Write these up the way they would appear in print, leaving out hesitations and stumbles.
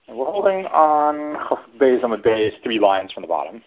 We're holding on Beis Amud Beis, 3 lines from the bottom.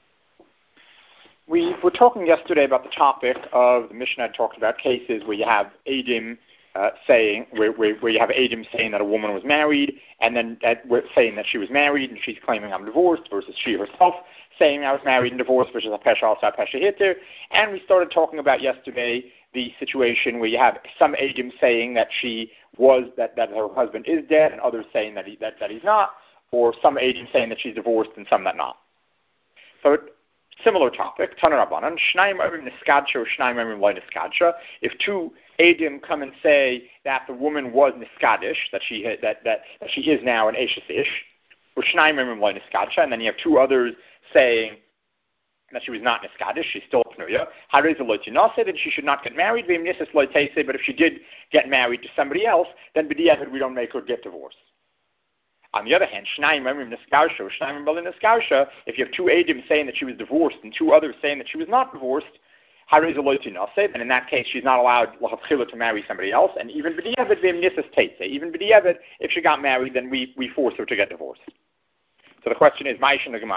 We were talking yesterday about the topic of the Mishnah talked about cases where you have Eidim saying where you have Eidim saying that a woman was married, and then saying that she was married and she's claiming I'm divorced, versus she herself saying I was married and divorced, which is a pesha also a pesha hitter. And we started talking about yesterday the situation where you have some Eidim saying that that her husband is dead, and others saying that he's not, or some Eidim saying that she's divorced and some that not. So similar topic, Tana Rabbanan, Shnayim Omrim Niskadsha or Shnayim Omrim Lo Niskadsha. If 2 Eidim come and say that the woman was Niskadish, that she is now an Eshes Ish, or Shnayim Omrim Lo Niskadsha, and then you have 2 others saying that she was not Niskadish, she's still Pnuya. Harei Lo Tinaseh, that she should not get married, V'im Nises Lo Teiseh, but if she did get married to somebody else, then B'diavad we don't make her get divorced. On the other hand, Shnayim Omrim Niskadsha or Shnayim Omrim Lo Niskadsha, if you have 2 Eidim saying that she was divorced and 2 others saying that she was not divorced, Harei Lo Tinaseh, and in that case she's not allowed L'chatchila to marry somebody else, and even B'diavad V'im Nises Teiseh, even B'diavad, if she got married, then we force her to get divorced. So the question is,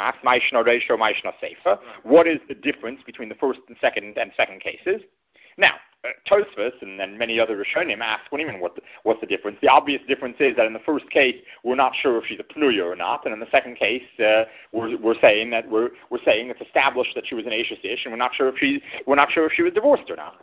what is the difference between the first and second cases? Now, Tosfos and many other Rishonim ask, what do you mean, what's the difference? The obvious difference is that in the first case, we're not sure if she's a Pnuya or not, and in the second case, we're saying it's established that she was an Eshes Ish, and we're not sure if she was divorced or not.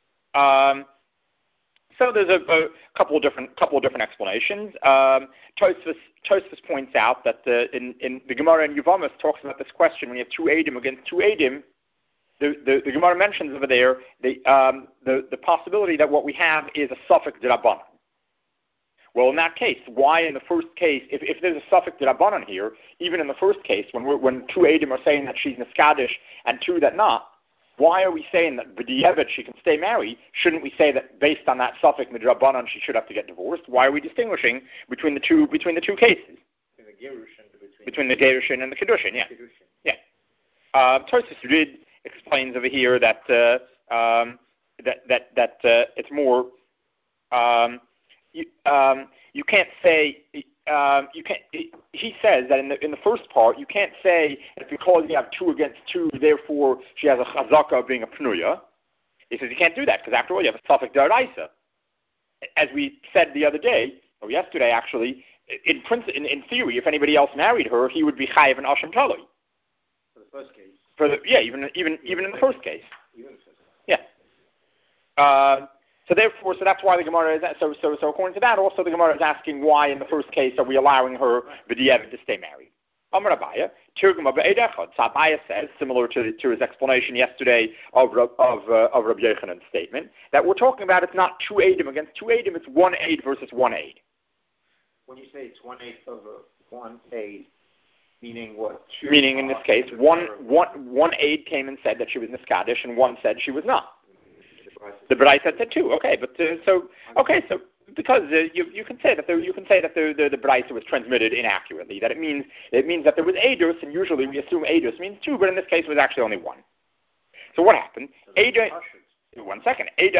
So there's a couple of different explanations. Tosfos points out that in the Gemara in Yevamos talks about this question when you have 2 Eidim against 2 Eidim. The Gemara mentions over there the possibility that what we have is a suffix d'Rabbanan. Well, in that case, why in the first case, if there's a suffix d'Rabbanan here, even in the first case, when 2 Eidim are saying that she's Niskadish and 2 that not, why are we saying that b'diavad she can stay married? Shouldn't we say that based on that suffix midrabanan she should have to get divorced? Why are we distinguishing between the two cases? Between the gerushin and the kedushin, yeah. Yeah. Tosfos Rid explains over here that it's more you can't say. He says that in the first part, you can't say that because you have 2 against 2, therefore she has a chazaka of being a pnuya. He says you can't do that because after all you have a suffix d'oraisa. As we said the other day, or yesterday actually, in theory, if anybody else married her, he would be chayiv and asham talui. For the first case. Even in the first case. Yeah. So that's why the Gemara is so according to that, also the Gemara is asking why in the first case are we allowing her b'diavad to stay married. Amar Abaya, Tirguma be'edechad. So Abaya says, similar to his explanation yesterday of Rabbi Yochanan's statement, that we're talking about it's not 2 Eidim against 2 Eidim, it's 1 Eid versus 1 Eid. When you say it's 1 Eid over 1 Eid, meaning what? Meaning in this case, one Eid came and said that she was Niskadish, and 1 said she was not. The B'raisa said 2. Okay, but so because you can say that the B'raisa was transmitted inaccurately. That it means that there was Eidus, and usually we assume Eidus means 2, but in this case it was actually only 1. So what happened? One second. So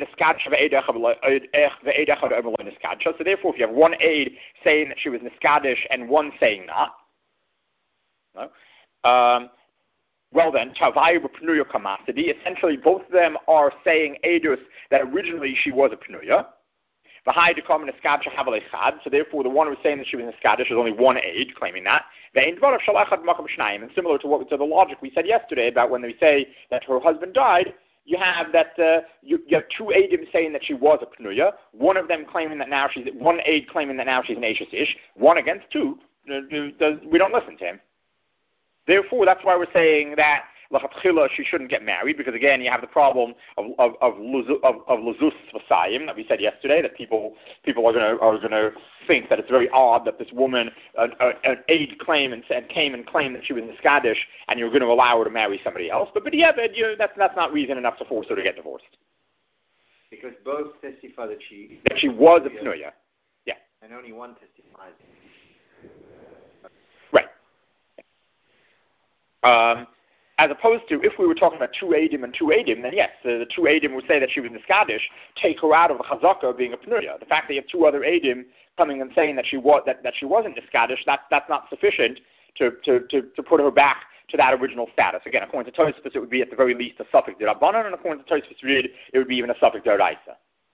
therefore, if you have 1 Eid saying that she was Niskadish and 1 saying not, no. Well then, Tavayu b'Pnuya Kamasidi, essentially both of them are saying Eidus that originally she was a Pnuya. V'hai dekam Niskadsha havel echad, so therefore the one who was saying that she was Niskadish is only 1 Eid, claiming that. Ve'in dvarav shel echad b'makam shnayim, and similar to the logic we said yesterday about when they say that her husband died, you have that you have 2 Eidim saying that she was a Pnuya, one of them claiming that now she's 1 Eid claiming that now she's an Eshes Ish, 1 against 2, we don't listen to him. Therefore, that's why we're saying that l'chatchila she shouldn't get married, because again you have the problem of luzus v'sayim that we said yesterday, that people are going to think that it's very odd that this woman an aid came and claimed that she was Niskadish, and you're going to allow her to marry somebody else. But that's not reason enough to force her to get divorced. Because both testify that she was a pnuya. Yeah. And only 1 testifies. Right. As opposed to, if we were talking about two Eidim and two Eidim, then yes, the two Eidim would say that she was Niskadish, take her out of the Chazaka being a Pnuya. The fact that you have two other Eidim coming and saying that she wasn't Niskadish, that's not sufficient to put her back to that original status. Again, according to Tosfos, it would be at the very least a suffix d'Rabbanan, and according to Tosfos Reed, it would be even a suffix d'Oraisa.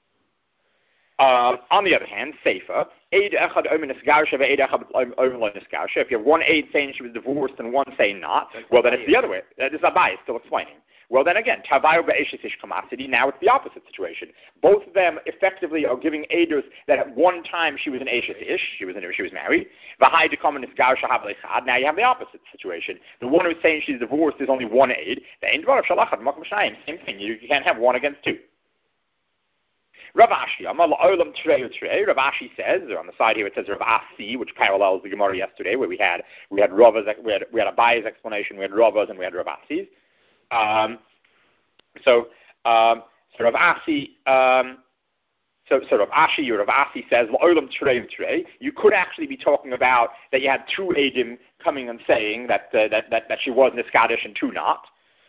On the other hand, Sefer, Eid Echad Omen Nisgarsha, Eid Echad Omen Lo Nisgarsha. If you have one Eid saying she was divorced and one saying not, well, then it's the other way. This is Abai still explaining. Well, then again, Tavayo Be'eshes Ish Kamasidi, now it's the opposite situation. Both of them effectively are giving Eidos that at one time she was an Eshes Ish, she was married. V'hai Dekom Nisgarsha Havlechad, now you have the opposite situation. The one who's saying she's divorced is only one Eid. The Ein Dvar of Shalachad Makom Shayim, same thing. You can't have one against two. Rav Ashi, Rav Ashi says, or on the side here it says Rav Asi, which parallels the Gemara yesterday, where we had Abaye's explanation, we had Rava's, and we had Rav Asi's. So Rav Asi, so Rav Ashi or Rav Asi says, you could actually be talking about that you had two Eidim coming and saying that she was Niskadish and two not.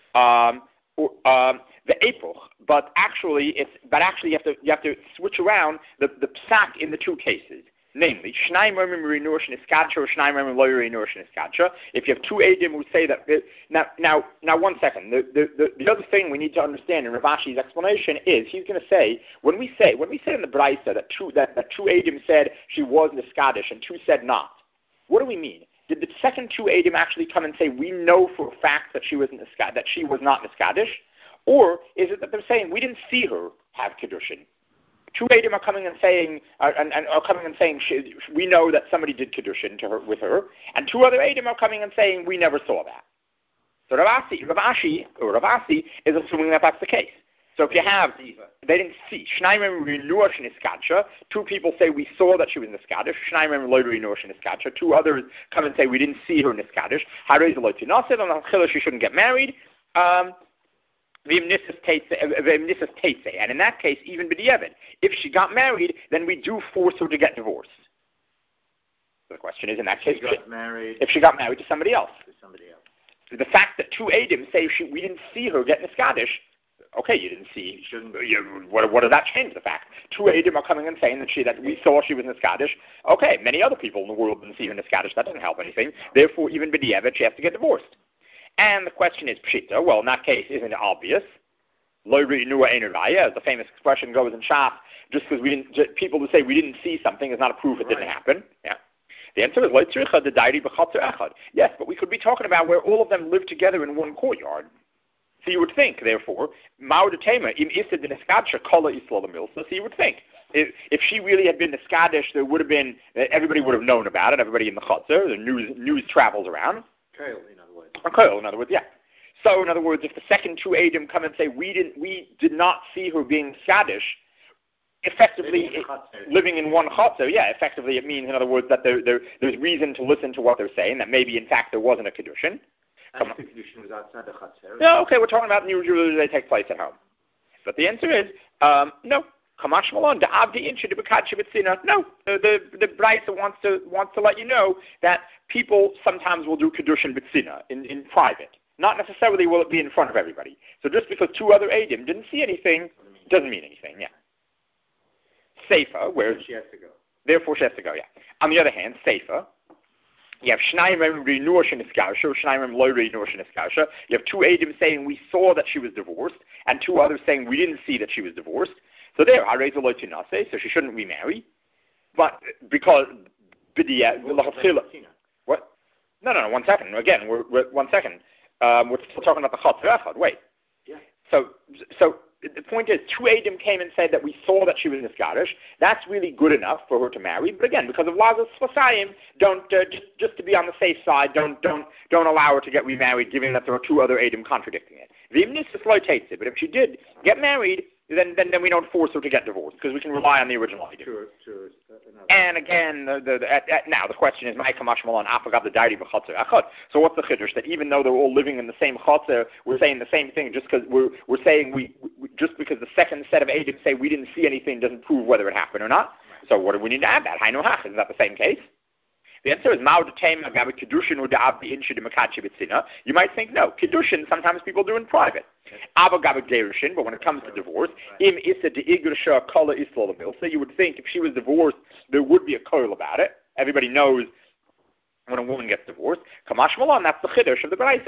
The April, but actually you have to switch around the psak in the two cases. Namely, Shnaim Remim Rinur Shniskacha or Shnaim Remim Lo Rinur Shniskacha. If you have two Eidim who say that, now 1 second. The other thing we need to understand in Rav Ashi's explanation is he's going to say when we say in the Braisa that two Eidim said she was Niskadish and two said not. What do we mean? Did the second two Eidim actually come and say we know for a fact that she was not Niskadish? Or is it that they're saying we didn't see her have Kedushin? Two Eidim are coming and saying, we know that somebody did Kedushin with her, and two other Eidim are coming and saying we never saw that. So Rav Asi is assuming that that's the case. So if you have, they didn't see. Two people say we saw that she was Niskadish. Two others come and say we didn't see her Niskadish. She shouldn't get married. And in that case, even b'diavad, if she got married, then we do force her to get divorced. So the question is, in that case, if she got married to somebody else. So the fact that two Eidim say we didn't see her get Niskadish, okay, you didn't see. What does that change the fact? Two Eidim are coming and saying that we saw she was Niskadish. Okay, many other people in the world didn't see her Niskadish. That doesn't help anything. Therefore, even b'diavad, she has to get divorced. And the question is, Pshita, well, in that case, isn't it obvious? Lo re'inua ein raya, as the famous expression goes in Shas, just because people who say we didn't see something is not a proof it didn't happen. Yeah. The answer is, Lo tzricha de dairi b'chatzer echad. Yes, but we could be talking about where all of them live together in one courtyard. So you would think, therefore, Ma'or de Tema, im issa de niskadsha kala isla l'milsa, so you would think, if she really had been Niskadish, there would have been, everybody would have known about it, everybody in the chatzer, the news travels around. Okay, in other words, yeah. So, in other words, if the second two Eidim come and say we did not see her being Niskadish, effectively living in one chatzer, yeah, effectively it means, in other words, that there's reason to listen to what they're saying, that maybe in fact there wasn't a Kedushin. And the Kedushin was outside the chatzer. Yeah, okay, we're talking about usually they take place at home. But the answer is, no. Kamash Malon, the Abdi Inchi, the Bekachi Bitsina. No, the Braisa wants to let you know that people sometimes will do Kedushin Bitsina in private. Not necessarily will it be in front of everybody. So just because two other Eidim didn't see anything, doesn't mean anything, yeah. Sefer, where she has to go. Therefore she has to go, yeah. On the other hand, Sefer, you have Shnayim Rinur Sheniskarsha, or Shnayim Lo Rinur Sheniskarsha. You have two Eidim saying we saw that she was divorced, and two others saying we didn't see that she was divorced. So there, Hareza Lo Tinase, so she shouldn't remarry. But because what? No, 1 second. Again, we're 1 second. We're still talking about the Chatzer Echad. Wait. Yeah. So the point is, two Eidim came and said that we saw that she was Niskadish. That's really good enough for her to marry. But again, because of Lazarus Fasayim, don't just to be on the safe side, don't allow her to get remarried, given that there are two other Eidim contradicting it. But if she did get married, then we don't force her to get divorced, because we can rely on the original idea. Sure. And again, now the question is, so what's the chiddush? That even though they're all living in the same chotzer, we're saying the same thing, just because we're saying just because the second set of Eidim say we didn't see anything doesn't prove whether it happened or not. So what do we need to add that? Hainu hach, isn't that the same case? The answer is you might think no. Kiddushin sometimes people do in private. But when it comes to divorce, you would think if she was divorced, there would be a koil about it. Everybody knows when a woman gets divorced. Kamash Malon, that's the chiddush of the Baraisa.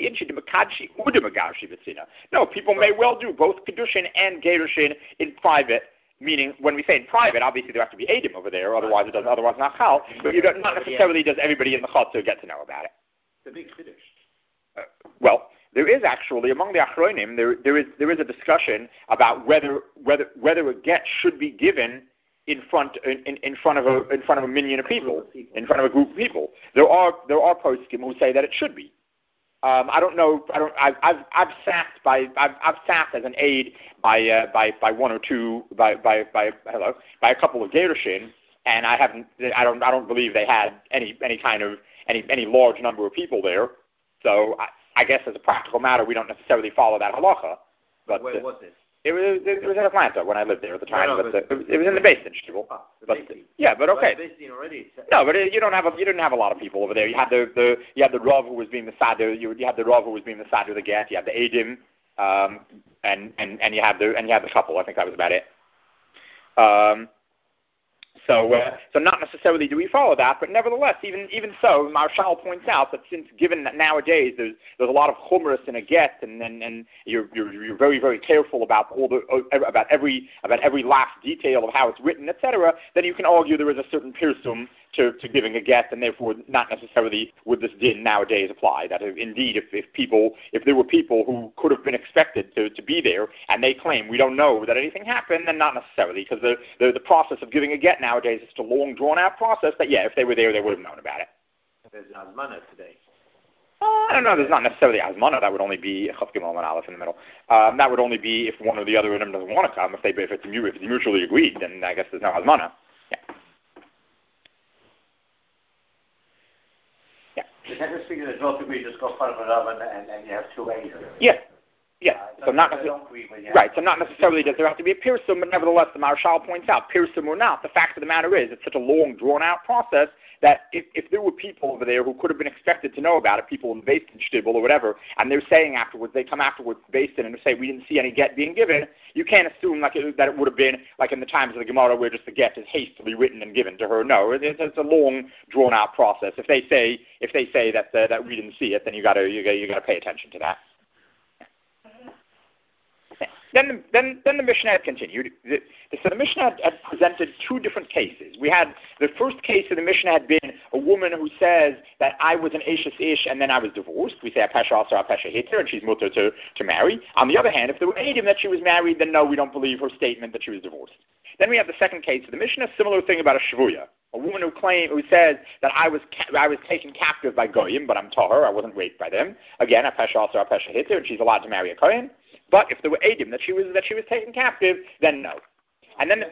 No, people may well do both Kiddushin and Gerushin in private. Meaning, when we say in private, obviously there have to be Eidim over there, otherwise it doesn't. Otherwise, not chal. But not necessarily does everybody in the chutzner get to know about it. The big chiddush. Well, there is actually among the achronim there is a discussion about whether a get should be given in front of a minion of people, in front of a group of people. There are poskim who say that it should be. I don't know. I've sat as an aide by one or two by a couple of Gerushin, and I don't believe they had any large number of people there. So I guess as a practical matter, we don't necessarily follow that halacha. But where was it? It was in Atlanta when I lived there at the time. No, it was in the Beis Din shtickle. Yeah, but okay. No, but you didn't have a lot of people over there. You had the Rav who was being the Sadr. You had the Rav who was being the Sadr of the get. You had the Eidim, and you had the couple. I think that was about it. So not necessarily do we follow that, but nevertheless, even so, Marshall points out that since given that nowadays there's a lot of chumras in a get, and you're very, very careful about about every last detail of how it's written, etc., then you can argue there is a certain pirsum to giving a get, and therefore not necessarily would this din nowadays apply. That indeed, if there were people who could have been expected to be there, and they claim we don't know that anything happened, then not necessarily, because the process of giving a get nowadays is just a long, drawn-out process that, if they were there, they would have known about it. There's Azmana today. I don't know. There's not necessarily Azmana. That would only be Chaf Gimel and Aleph in the middle. That would only be if one or the other of them doesn't want to come. If it's mutually agreed, then I guess there's no Azmana. The technically speaking, there's no degree, just go in front of an oven and you have two aids. Yeah. So not necessarily does there have to be a pirsum, but nevertheless, the Marshal points out, pirsum or not, the fact of the matter is, it's such a long, drawn-out process that if there were people over there who could have been expected to know about it, people in the Beis Din shtibel or whatever, and they're saying afterwards, they come afterwards to Beis Din and say, we didn't see any get being given, you can't assume that it would have been like in the times of the Gemara where just the get is hastily written and given to her. No, it's a long, drawn-out process. If they say that we didn't see it, then you got to pay attention to that. Then the Mishnah continued. So the Mishnah had presented two different cases. We had the first case of the Mishnah had been a woman who says that I was an Eishes Ish and then I was divorced. We say Apesha Asar Apesha Hitler, and she's mutter to marry. On the other hand, if there were Eidim that she was married, then no, we don't believe her statement that she was divorced. Then we have the second case of the Mishnah, similar thing about a Shvuya. A woman who says that I was taken captive by Goyim, but I'm Tahor, I wasn't raped by them. Again, Apesha Asar Apesha Hitler, and she's allowed to marry a Kohen. But if there were Eidim that she was taken captive, then no. And then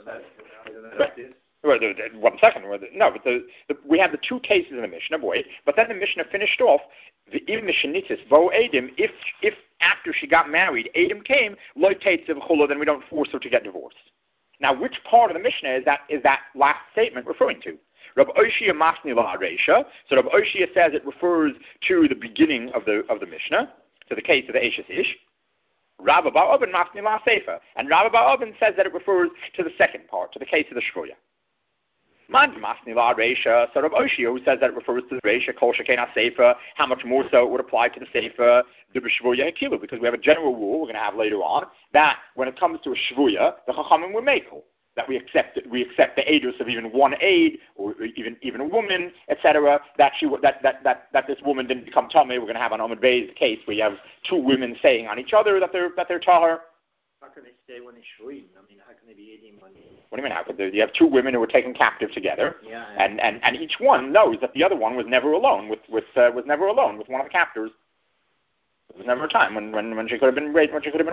we have the two cases in the Mishnah, but then the Mishnah finished off the Im Mishanitis Vo Eidim. If after she got married, Eidim came, Lo Teitziv Chula, then we don't force her to get divorced. Now, which part of the Mishnah is that last statement referring to? Rabbi Oshia Masni La Reisha. So Rabbi Oshia says it refers to the beginning of the Mishnah, to the case of the Eishes Ish. Rabbi Bar Oben Masni La Seifa, and Rabbi Bar Oben says that it refers to the second part, to the case of the Shvuya. Man Masni La Reisha. So Rabbi Oshia, who says that it refers to the Reisha, Kol Shekena Seifa, how much more so it would apply to the Seifa, the B'Shvuya Hekilu, because we have a general rule we're going to have later on that when it comes to a Shvuya, the Chachamim were Mekel. That we accept the aidus of even one aid or even a woman, etc. That this woman didn't become tamei. We're going to have an Amud Bey's case where you have two women saying on each other that they're tahor. How can they stay when it's shvuim? I mean, how can they be eating when? What do you mean? How could you have two women who were taken captive together? Yeah. And each one knows that the other one was never alone with one of the captors. There was never a time when she could have been raped.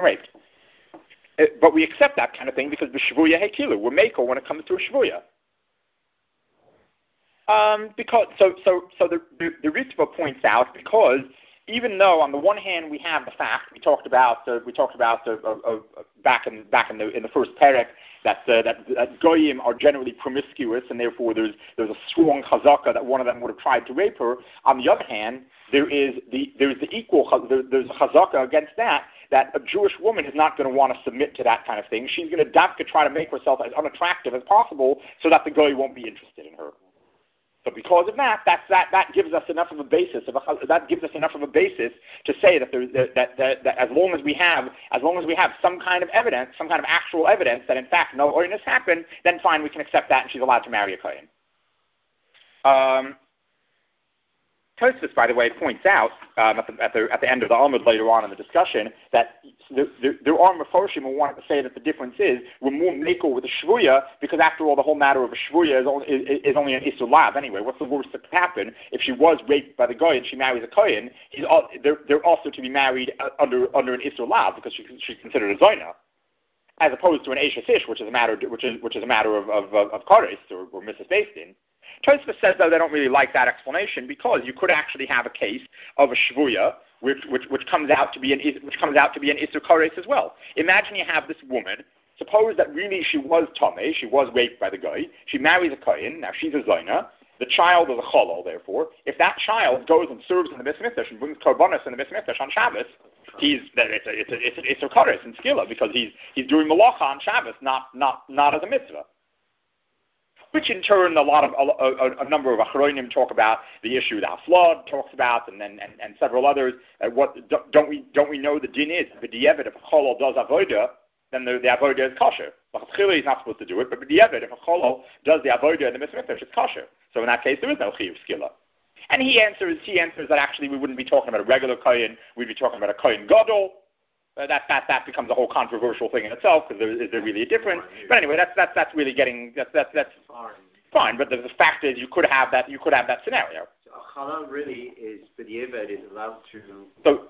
But we accept that kind of thing because the Shvuya Hekilu, we're Mekel when it comes to a Shvuya. Because the Ritva points out because even though on the one hand we have the fact we talked about back in the first perek that goyim are generally promiscuous, and therefore there's a strong chazaka that one of them would have tried to rape her. On the other hand, there's a chazaka against that a Jewish woman is not going to want to submit to that kind of thing. She's going to dafka try to make herself as unattractive as possible so that the goy won't be interested in her. So because of that, that gives us enough of a basis. To say that as long as we have some kind of evidence, some kind of actual evidence that in fact no oinus happened, then fine, we can accept that, and she's allowed to marry a kohen. Tosfos, by the way, points out at the end of the Amud later on in the discussion that there are Mefarshim who want to say that the difference is we're more makel with a shvuya because after all the whole matter of a shvuya is only an isur lav anyway. What's the worst that could happen if she was raped by the goy and she marries a kohen? They're also to be married under an isur lav because she's considered a zoina, as opposed to an eshes ish, which is a matter of kares or Mrs. Bastin. Tosfos says, though, they don't really like that explanation because you could actually have a case of a shvuya which comes out to be an isur kares as well. Imagine you have this woman. Suppose that really she was tameh, she was raped by the guy. She marries a kohen. Now she's a zoina. The child is a cholol. Therefore, if that child goes and serves in the Beis Mikdash and brings korbanos in the Beis Mikdash on Shabbos, it's an isur kares in skila because he's doing malacha on Shabbos, not as a mitzvah. Which in turn, a number of achronim talk about the issue that Flood talks about, and several others. Don't we know the din is b'diavad if a cholol does avoda, then the avoda is kosher. L'chadchila he's not supposed to do it, but b'diavad if a cholol does the avoda in the Beis Mikdash, it's kosher. So in that case, there is no chiyuv skila. And he answers that actually we wouldn't be talking about a regular kohen, we'd be talking about a kohen gadol. That becomes a whole controversial thing in itself because is there really a difference? But anyway, that's really getting that's fine. But the fact is, you could have that scenario. So a chalal really is b'diavad is allowed to. So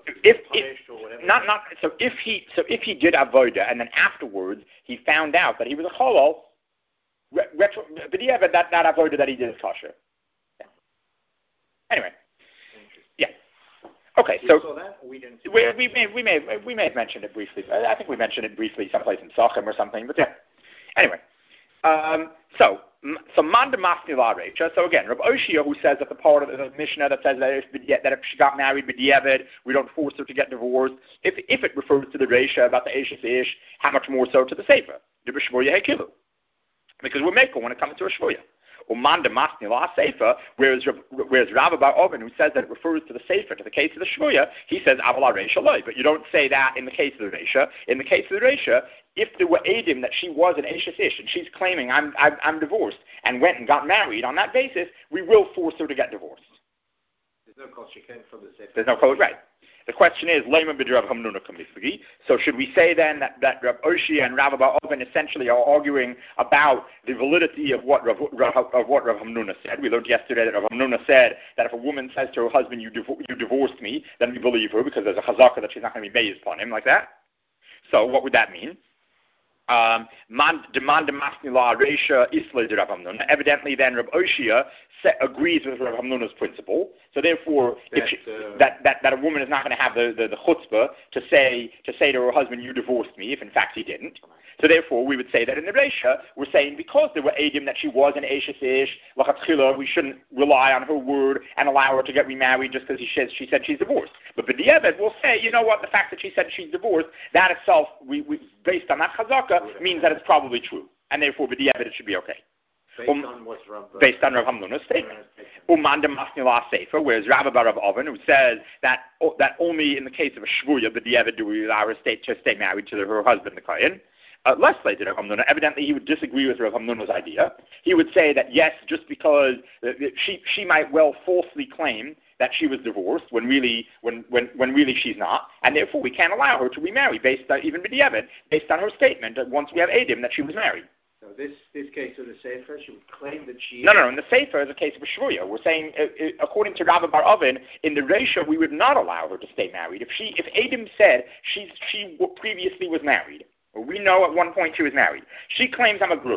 if he did avoda and then afterwards he found out that he was a chalal, b'diavad that avoda that he did is kosher. Yeah. Anyway. Okay, so we may have mentioned it briefly. I think we mentioned it briefly someplace in Sochem or something. But yeah. Anyway, so Manda Masni La Recha. So again, Rabbi Oshia, who says that the part of the Mishnah that says that if she got married b'diavad, we don't force her to get divorced. If it refers to the Reisha about the Eshes Ish, how much more so to the Sefer? Because we're makel when it comes to a shvuya. Umanda Masni La Sefer, whereas Rabbi Bar Oven, who says that it refers to the Sefer, to the case of the Shvuya, he says Avala Reisha Loi. But you don't say that in the case of the Reisha. In the case of the Reisha, if there were Edim that she was an Eshes Ish and she's claiming I'm divorced and went and got married on that basis, we will force her to get divorced. There's no call she came from the Sefer. There's no call, right. The question is, so should we say then that Rav Oshia and Rav Bar Oven essentially are arguing about the validity of what Rav Hamnuna said? We learned yesterday that Rav Hamnuna said that if a woman says to her husband, you divorced me, then we believe her because there's a chazaka that she's not going to be based upon him like that. So what would that mean? Evidently, then Rav Oshia agrees with Rav Hamnuna's principle. So therefore, that a woman is not going to have the chutzpah to say to her husband, "You divorced me," if in fact he didn't. So therefore, we would say that in the Reisha, we're saying because there were edim that she was an Eshes Ish, l'chatchila, we shouldn't rely on her word and allow her to get remarried just because she said she's divorced. But b'diavad, we'll say, you know what, the fact that she said she's divorced, that itself, we based on that chazaka, means that it's probably true. And therefore, b'diavad, it should be okay. Based on Rav Hamnuna's statement. Umanda Masnila Sefer, whereas Rabbi Bar Rav Oven, who says that only in the case of a shvuya, b'diavad, do we allow her to stay married to her husband, the kohen. Less later, Rav Hamnuna. Evidently, he would disagree with Rav Hamnuna's idea. He would say that yes, just because she might well falsely claim that she was divorced when really she's not, and therefore we can't allow her to remarry based on even b'diavad, based on her statement that once we have edim that she was married. So this case of the Sefer, she would claim that she... No. In the Sefer is a case of a shvuya. We're saying, according to Rabbi Bar Oven, in the Reisha, we would not allow her to stay married. If edim said she previously was married, or we know at one point she was married, she claims I'm a grusha.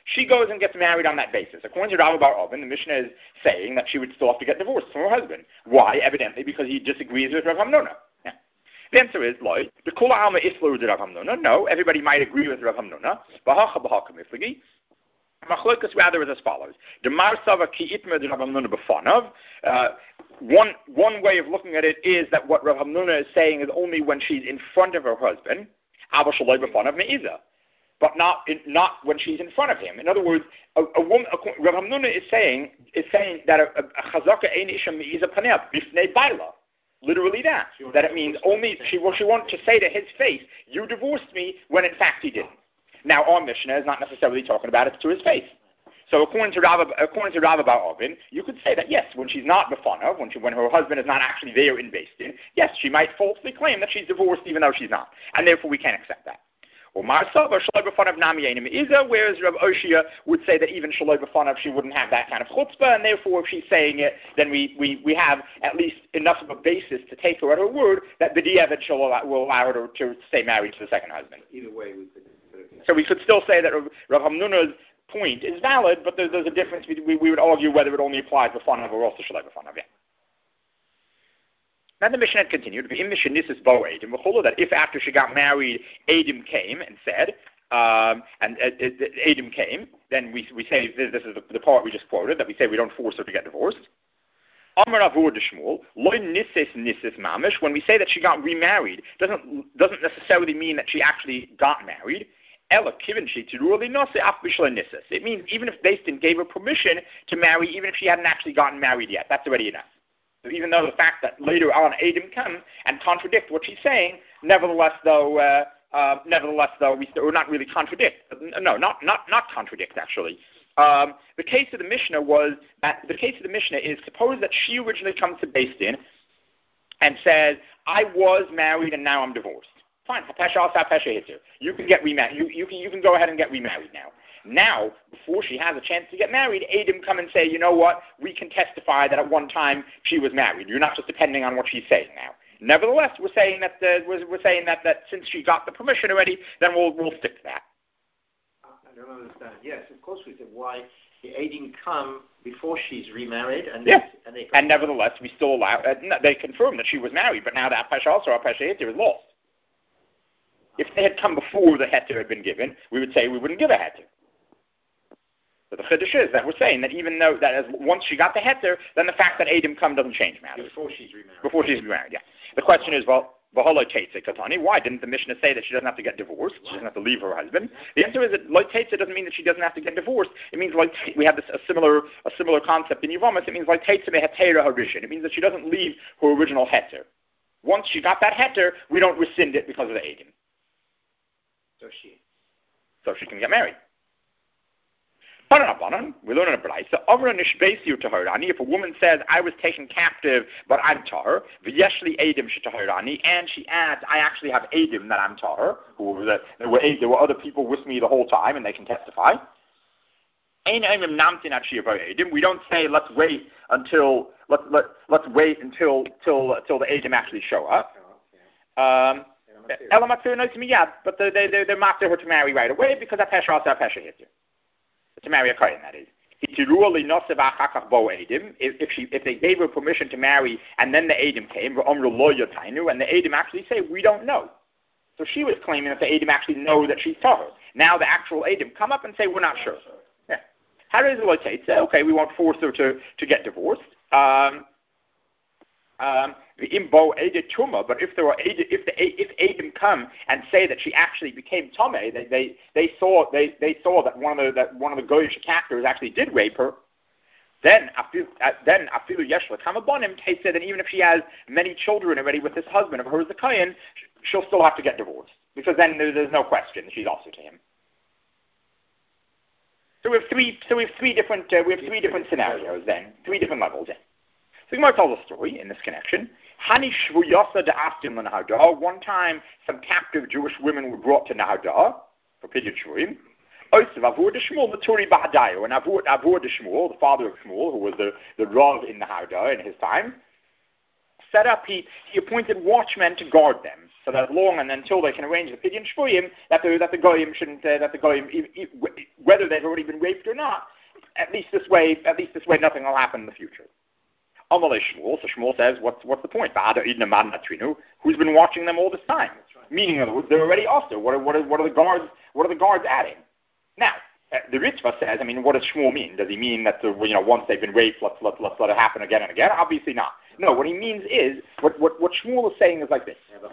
She goes and gets married on that basis. According to Rabbi Bar Oven, the Mishnah is saying that she would still have to get divorced from her husband. Why? Evidently because he disagrees with Rav Hamnuna. Yeah. The answer is, the Kula Alma Islu de Rav Hamnuna. No, everybody might agree with Rav Hamnuna. Bahacha b'haka miflagi. Machlokas rather is as follows. The Marsava ki itmer de Rav Hamnuna b'fanav. One way of looking at it is that what Rav Hamnuna is saying is only when she's in front of her husband, aber shaloi b'fanav me'iza, but not when she's in front of him. In other words, a woman, Rav Hamnuna is saying that a chazaka ein isha me'iza paneh bifnei baila. Literally that it means only she wants to say to his face, you divorced me, when in fact he didn't. Now our Mishnah is not necessarily talking about it to his face. So according to Rav Bar Oven, you could say that yes, when she's not b'fanav, when her husband is not actually there in Beis Din, yes, she might falsely claim that she's divorced even though she's not, and therefore we can't accept that. Or Marsava shaloi b'fanav nami einim me'iza, whereas Rav Oshia would say that even shaloi b'fanav she wouldn't have that kind of chutzpah, and therefore if she's saying it, then we have at least enough of a basis to take her at her word that b'diavad will allow her to stay married to the second husband. Either way, so we could still say that Rav Hamnuna's point is valid, but there's a difference. We would argue whether it only applies b'fanav or also shaloi b'fanav. Yeah. Then the Mishnah had continued, that if after she got married, Adam came and said, Adam came, then we say, this is the part we just quoted, that we say we don't force her to get divorced. When we say that she got remarried, doesn't necessarily mean that she actually got married. It means even if Beis Din gave her permission to marry, even if she hadn't actually gotten married yet, that's already enough. So even though the fact that later on Adam come and contradict what she's saying, nevertheless though or not really contradict. No, not contradict actually. The case of the Mishnah is, suppose that she originally comes to Beis Din and says, I was married and now I'm divorced. Fine, you can get remarried. You can go ahead and get remarried now. Now, before she has a chance to get married, Adam come and say, you know what? We can testify that at one time she was married. You're not just depending on what she's saying now. Nevertheless, we're saying that since she got the permission already, then we'll stick to that. I don't understand. Yes, of course we said why the Adam come before she's remarried, and nevertheless we still allow. They confirm that she was married, but now that Pesha also, our Pesha Heter is lost. If they had come before the Heter had been given, we would say we wouldn't give a Heter. But the Chiddush is that we're saying that even though once she got the Heter, then the fact that Adam come doesn't change matters. Before she's remarried. Before she's remarried, yeah. The question is, why didn't the Mishnah say that she doesn't have to get divorced? She doesn't have to leave her husband. The answer is that Loy Teitza doesn't mean that she doesn't have to get divorced. It means we have a similar concept in Yevamos. It means Loy Teitza mehetera harishin. It means that she doesn't leave her original Heter. Once she got that Heter, we don't rescind it because of the Adam. So she can get married. We learn in a Braisa, if a woman says, I was taken captive, but I'm tahor, and she adds, I actually have Adam that I'm tahor, there were other people with me the whole time, and they can testify. We don't say, let's wait until the Adam actually show up. But they're master her to marry right away, because that Pesha also a Pesha Hitler. To marry a Kohen, that is. If they gave her permission to marry and then the Adam came, and the Adam actually say, we don't know. So she was claiming that the Adam actually know that she's tahor. Now the actual Adam come up and say, we're not sure. Yeah. How does the say? Say, okay, we won't force her to get divorced. But if Adam come and say that she actually became Tomei, they saw that one of the Goyish captors actually did rape her. Then Afilu Yeshla Kamabonim, Tate said that even if she has many children already with this husband of hers, the Kohen, she'll still have to get divorced, because then there's no question she's also to him. So we have three different scenarios then, three different levels. Yeah. So Gemara tells a story in this connection. One time, some captive Jewish women were brought to Nahadah for Pidyon Shurim. And Avur de Shmuel, the father of Shmuel, who was the Rav in Nahadah in his time, set up, he appointed watchmen to guard them. so that as long and until they can arrange the pidyon shvuyim, that the goyim shouldn't, whether they've already been raped or not, at least this way, nothing will happen in the future. Amalei Shmuel, so Shmuel says, what's the point? Who's been watching them all this time? Right. Meaning, in other words, they're already off there. What are the guards adding? Now, the Ritva says, I mean, what does Shmuel mean? Does he mean that once they've been raped, let's let it happen again and again? Obviously not. No, what he means is what Shmuel is saying is like this.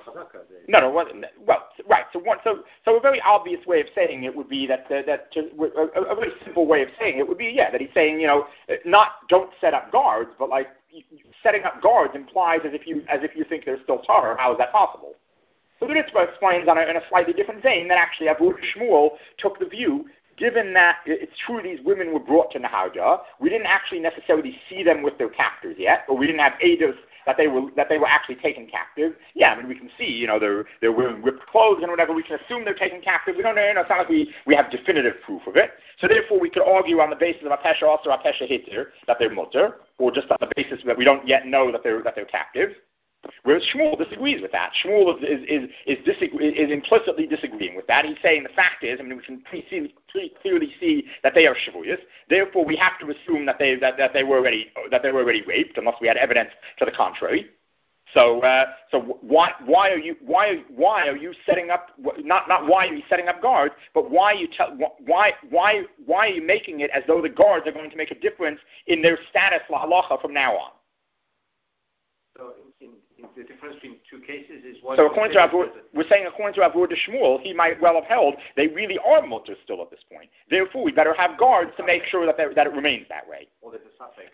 Right. So a very obvious way of saying it would be a very simple way of saying it would be that he's saying not don't set up guards, but like setting up guards implies as if you think they're still tahor. How is that possible? So the Ritva explains in a slightly different vein that actually Abu Shmuel took the view. Given that it's true these women were brought to Naharda, we didn't actually necessarily see them with their captors yet, or we didn't have eidos that they were actually taken captive. Yeah, I mean we can see, they're wearing ripped clothes and whatever. We can assume they're taken captive. We don't know. It's not like we have definitive proof of it. So therefore, we could argue on the basis of Apesha Asur, Apesha Hitir that they're mutter, or just on the basis that we don't yet know that they're captive. Whereas Shmuel disagrees with that. Shmuel is implicitly disagreeing with that. He's saying the fact is, I mean, we can clearly see that they are shavuyas. Therefore, we have to assume that they were already raped, unless we had evidence to the contrary. So why are you setting up not why are you setting up guards, but why are you making it as though the guards are going to make a difference in their status la halacha from now on? So the difference between two cases is what. So according to Avur de Shmuel, he might well have held they really are mutter still at this point. Therefore, we better have guards to make sure that it remains that way. Or that the suffix.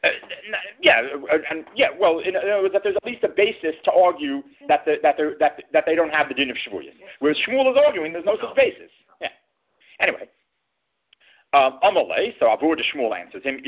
Well, that there's at least a basis to argue that they don't have the din of Shavuos. Whereas Shmuel is arguing there's no such basis. Yeah. Anyway. Amalei, so Avur de Shmuel answers him,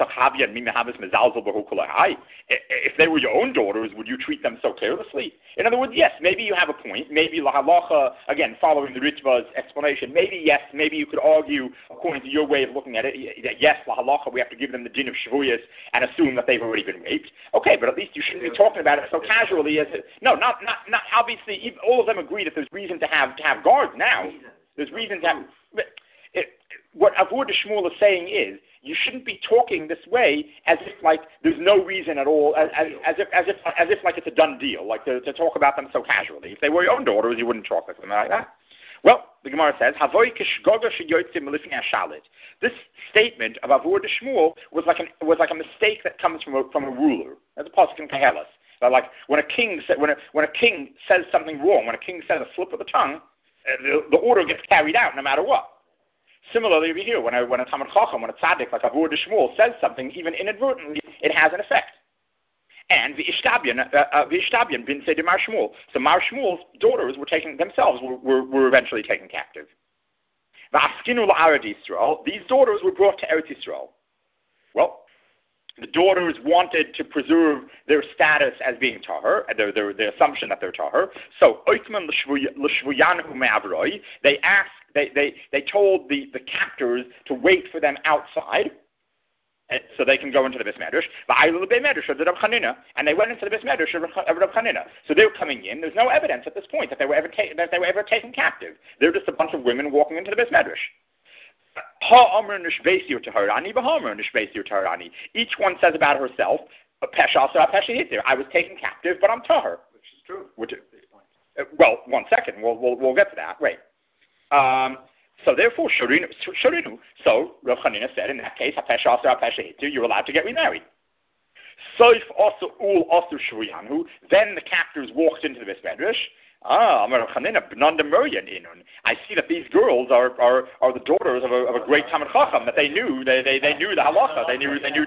if they were your own daughters, would you treat them so carelessly? In other words, yes, maybe you have a point. Maybe la halacha, again, following the Ritva's explanation, maybe you could argue, according to your way of looking at it, that yes, la halacha, we have to give them the din of Shavuos and assume that they've already been raped. Okay, but at least you shouldn't be talking about it so casually as not obviously, all of them agree that there's reason to have guards now. There's reason to have... What Avur de Shmuel is saying is you shouldn't be talking this way as if like there's no reason at all, as if like it's a done deal, like to talk about them so casually. If they were your own daughters, you wouldn't talk with them like that. Well, the Gemara says, this statement of Avur de Shmuel was like a mistake that comes from a ruler. As a pasuk in Koheles. Like when a king says something wrong, when a king says a slip of the tongue, the order gets carried out no matter what. Similarly, over here, when a Talmid Chacham, when a tzaddik like Avur de Shmuel says something, even inadvertently, it has an effect. And V'ishtabyan bin Seder Mar Shmuel. So Mar Shmuel's daughters were eventually taken captive. V'askinu la'arad Yisrael. These daughters were brought to Eretz Yisrael. Well, the daughters wanted to preserve their status as being tahor, their assumption that they're tahor. So oitman l'shvuyanhu me'avroi. They told the captors to wait for them outside, so they can go into the Beis Medrash. And they went into the Beis Medrash of Rav Chanina. So they're coming in. There's no evidence at this point that they were ever taken captive. They're just a bunch of women walking into the Beis Medrash. Each one says about herself, I was taken captive, but I'm tahor. Which is true. Well, 1 second. We'll get to that. Wait. So therefore, Shorinu. So Rav Chanina said, in that case, you're allowed to get remarried. Then the captors walked into the Beis Medrash. I see that these girls are the daughters of a great Talmid Chacham that they knew the halacha. They knew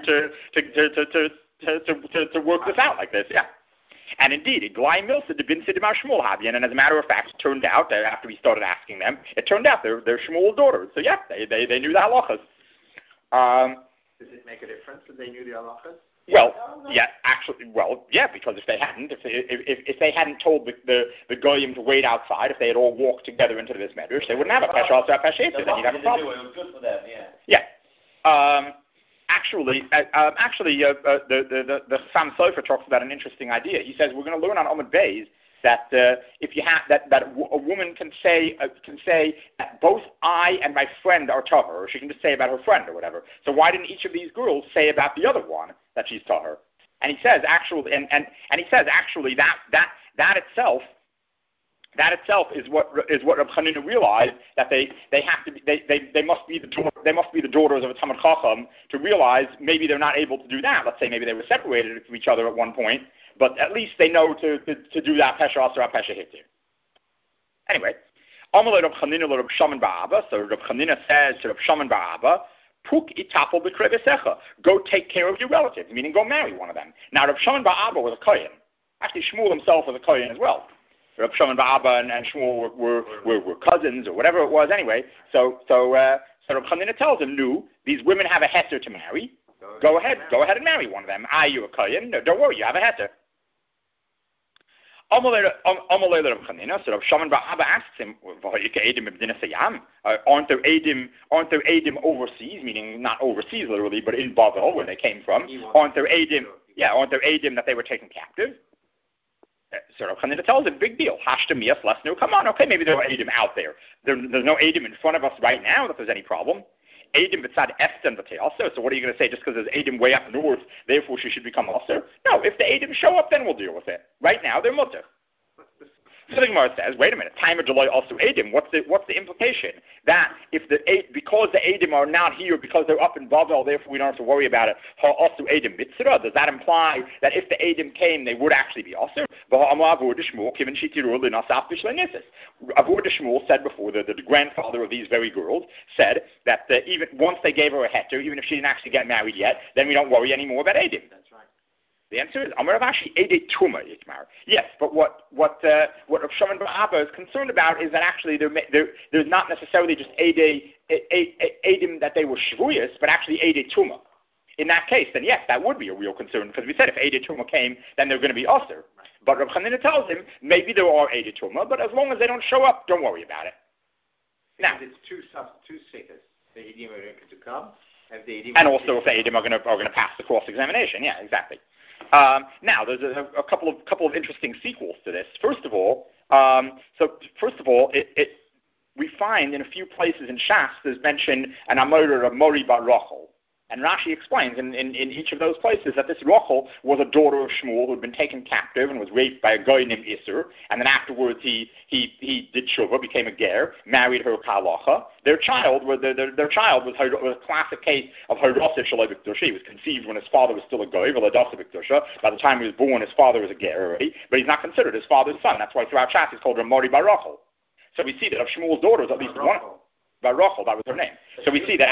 to work this out like this. Yeah. And indeed, Glai Milsa de bin Sidimar Shmuel Habian, and as a matter of fact, it turned out that after we started asking them, it turned out they're Shmuel's daughters. So yeah, they knew the halachas. Does it make a difference that they knew the halachas? Well, because if they hadn't told the goyim to wait outside, if they had all walked together into the Beis Medrash, they wouldn't have a pesha also pesha. Then you'd have a problem. It was good for them, yeah. Yeah. The Chassam Sofer talks about an interesting idea. He says we're going to learn on Omid Beis that if you have that a woman can say that both I and my friend are tahor, or she can just say about her friend or whatever. So why didn't each of these girls say about the other one that she's tahor? And he says actually, and he says actually that itself is what Reb Chanina realized, that they have to be, they must be the daughters of a Talmid Chacham to realize maybe they're not able to do that. Let's say maybe they were separated from each other at one point, but at least they know to do that pesha asur pesha hitir. Anyway, Amalei Reb Chanina Reb Shaman Ba'aba. So Reb Chanina says to Reb Shaman Ba'aba, Puk itapel b'krevesecha. Go take care of your relatives, meaning go marry one of them. Now Reb Shaman Ba'aba was a kohen. Actually, Shmuel himself was a kohen as well. Reb Shaman Ba'aba and Shmuel were cousins or whatever it was anyway. So Reb Chanina tells him, no, these women have a heter to marry. Go ahead and marry one of them. You're a kohen. No, don't worry, you have a heter. Amalei Reb Chanina. So Reb Shaman Ba'aba asks him, aren't there Edim overseas, meaning not overseas literally, but in Bavel, where they came from? Aren't there Edim that they were taken captive? So Reb Chanina tells him, big deal. Hashtamias lesnu. Come on, okay, maybe there are Edim out there. There's no Edim in front of us right now that there's any problem. Edim b'tzad Esten v'te'aser. So what are you going to say? Just because there's Edim way up north, therefore she should become aser? No, if the Edim show up, then we'll deal with it. Right now, they're mutter. So the Gemara says, wait a minute, time of July also Edim. What's the implication? That because the Edim are not here, because they're up in Bavel, therefore we don't have to worry about it. Also Edim mitzvah. Does that imply that if the Edim came, they would actually be aser? Avur de Shmuel said before, the grandfather of these very girls said that even once they gave her a heter, even if she didn't actually get married yet, then we don't worry anymore about Edim. That's right. The answer is Amar Ravashi Ede Tuma Yitmar. Yes, but what Rav Shaman Ba'aba is concerned about is that actually there's not necessarily just Edim that they were shvuyas, but actually Ede Tuma. In that case, then yes, that would be a real concern, because we said if Ede Tuma came, then they're going to be aser. But Rav Chanina tells him maybe there are Ede Tuma, but as long as they don't show up, don't worry about it. Now it's two seekers. The Edim are going to come, and also if the Edim are going to pass the cross-examination. Yeah, exactly. Now, there's a couple of interesting sequels to this. First of all, we find in a few places in Shas there's mentioned an Amora of Mori bar Rachel. And Rashi explains in each of those places that this Rachel was a daughter of Shmuel who had been taken captive and was raped by a guy named Isser, and then afterwards he did tshuva, became a ger, married her Kalacha. Their child was a classic case of Harasa Shalai B'Kedusha. He was conceived when his father was still a guy, V'ladasa B'Kedusha. By the time he was born, his father was a ger already, but he's not considered his father's son. That's why throughout Shas he's called Ramori bar Rachel. So we see that of Shmuel's daughters, at least one. Rachel, that was her name. So we see that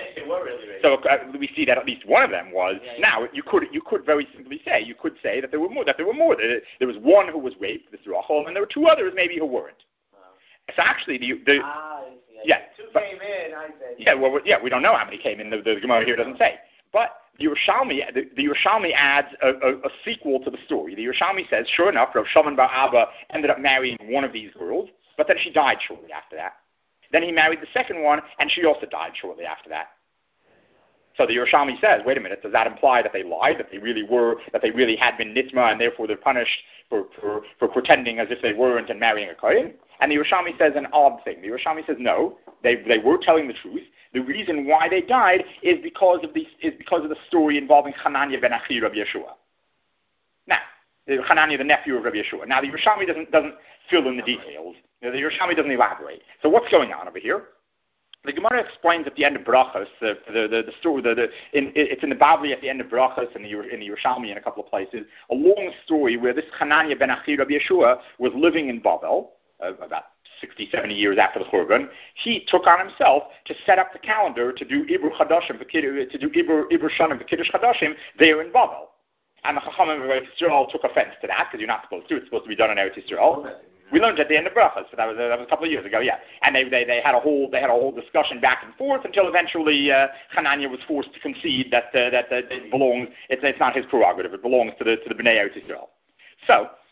we see that at least one of them was. Yeah. Now you could very simply say that there were more. There was one who was raped, this Rachel, and there were two others maybe who weren't. So actually, two came in. I said. We don't know how many came in. The Gemara here doesn't say. But the Yerushalmi adds a sequel to the story. The Yerushalmi says, sure enough, Rav Shaman Ba'aba ended up marrying one of these girls, but then she died shortly after that. Then he married the second one, and she also died shortly after that. So the Yerushalmi says, wait a minute, does that imply that they lied, that they really had been nitma, and therefore they're punished for pretending as if they weren't and marrying a kohen? And the Yerushalmi says an odd thing. The Yerushalmi says no, they were telling the truth. The reason why they died is because of the story involving Hananiah ben Achi Rav Yeshua. Now, Hananiah, the nephew of Rav Yeshua. Now, the Yerushalmi doesn't fill in the details. The Yerushalmi doesn't elaborate. So what's going on over here? The Gemara explains at the end of Brachos, the story. It's in the Bavli at the end of Brachos and in the Yerushalmi in a couple of places, a long story where this Hananiah ben Achi Rav Yeshua was living in Bavel, about 60, 70 years after the Churban. He took on himself to set up the calendar to do Ibur Chadashim, to do Ibur Shanim, Kiddush Chadashim there in Bavel. And the Chachamim of Eretz Yisrael took offense to that, because you're not supposed to. It's supposed to be done in Eretz Yisrael. We learned at the end of Brachos, but that was a couple of years ago, yeah. And they had a whole discussion back and forth until eventually Hananiah was forced to concede that it belongs. It's not his prerogative. It belongs to the Bnei Eretz Yisrael.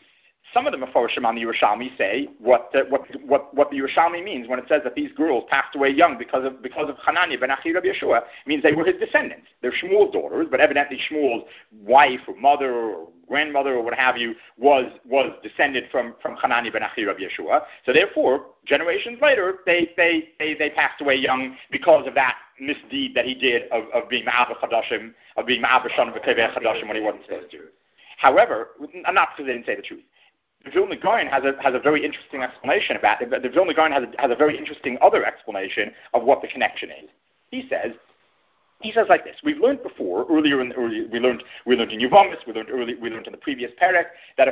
Some of the Meforshim on the Yerushalmi say what the Yerushalmi means when it says that these girls passed away young because of Hananiah ben Achi Rabbi Yeshua, means they were his descendants. They're Shmuel's daughters, but evidently Shmuel's wife or mother or grandmother or what have you was descended from Hananiah ben Achi Rabbi Yeshua. So therefore, generations later, they passed away young because of that misdeed that he did of being Ma'av Chadashim, of being Ma'av Shon V'Kevei Chadashim when he wasn't supposed to. However, not because they didn't say the truth. The Vilna Gaon has a very interesting explanation about it. The Vilna Gaon has a very interesting other explanation of what the connection is. He says like this. We've learned before, we learned in Yevamos, we learned in the previous parak, that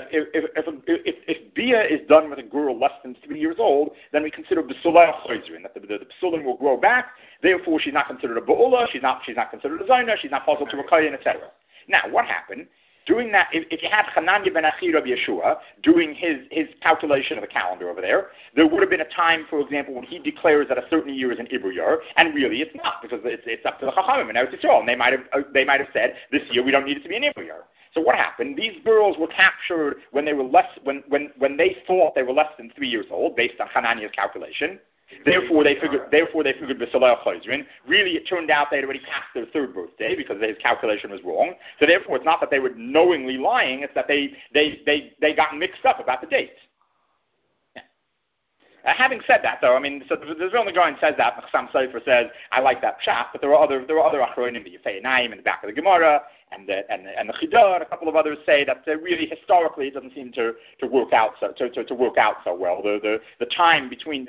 if Bia is done with a girl less than 3 years old, then we consider B'sulah Chayzrin, that the B'sulim will grow back, therefore she's not considered a Ba'ula, she's not considered a Zaina, she's not possible to a Kayan, etc. Now, what happened? Doing that, if you had Hananiah ben Achi Rabbi Yeshua doing his calculation of the calendar over there would have been a time, for example, when he declares that a certain year is an Ibriyar, and really it's not, because it's up to the Chachamim and Eretz Yisrael, and they might have said, this year we don't need it to be an Ibriyar. So what happened? These girls were captured when they were when they thought they were less than 3 years old, based on Hananiah's calculation. Therefore, they figured B'Saleh Chayzrin. Really, it turned out they had already passed their third birthday because his calculation was wrong. So therefore, it's not that they were knowingly lying; it's that they got mixed up about the dates. Yeah. Having said that, though, I mean, so the Vilna Gaon says that. Chassam Sofer says, "I like that pshat," but there are other achronim, the Yefei Naim in the back of the Gemara, and the Chidah, and a couple of others say that really historically it doesn't seem to work out so well. The time between